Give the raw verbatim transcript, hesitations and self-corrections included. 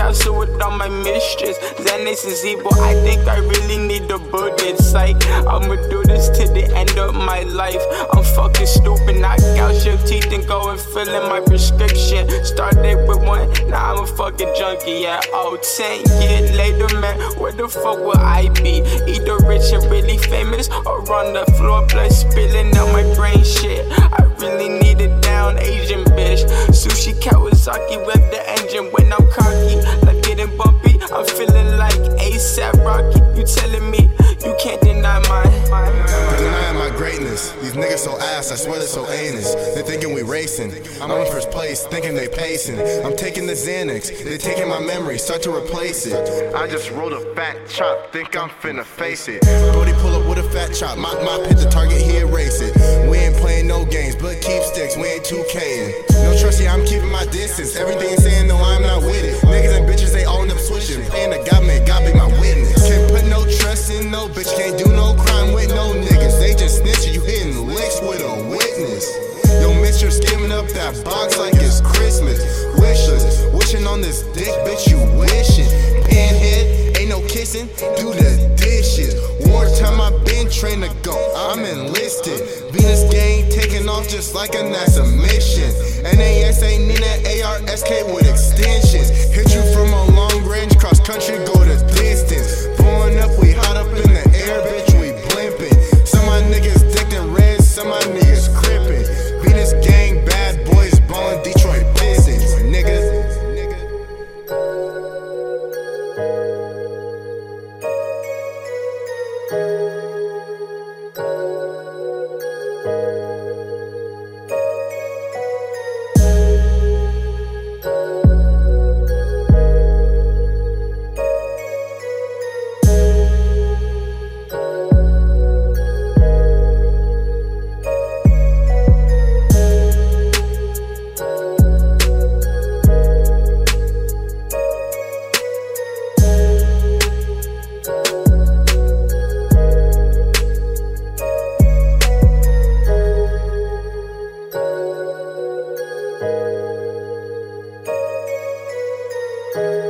wrestle with all my mistress. Xanax is evil, I think I really need a bullet. Psych, I'ma do this to the end of my life. I'm fucking stupid, knock out your teeth and go and fill in my prescription. Started with one, now I'm a fucking junkie. Yeah, oh, ten years later, man, where the fuck will I be? Either rich and really famous, or on the floor, blood spilling on my brain. Shit, I really need a down Asian bitch. Sushi Kawasaki, rev the engine when I'm cocky, like getting bumpy. I'm feeling like ASAP Rocky. You telling me you can't deny mine? Denying my greatness. These niggas so ass, I swear they're so anus. They thinking we racing. I'm in first place, thinking they pacing. I'm taking the Xanax, they taking my memory, start to replace it. I just rolled a fat chop, think I'm finna face it. Brody pull up with a fat chop, mop mop hit the target, he erase it. We ain't playing no games, but keep sticks, we ain't two K-ing. No trust, yeah, I'm keeping my distance. Everything saying no, I'm not with it. Niggas and bitches, they all end up switching. Playing the God man, God be my witness. Can't put no trust in no bitch, can't do no crime with no niggas. They just snitching, you hitting licks with a witness. Yo, mister skimming up that box like it's Christmas. Wishless, wishing on this dick, bitch, you wishing. Pinhead, ain't no kissing, do the dishes. Wartime, I been trained to go, I'm enlisted. Venus gang taking off just like a NASA mission. N A S A, Nina, A R S K with extensions. Hit you from a long range, cross country, go the distance. Blowing up, we hot up in the air, bitch, we blimping. Some of my niggas dicked in red, some of my niggas crippin'. Venus gang, bad boys, ballin' Detroit Pistons, niggas. Thank you.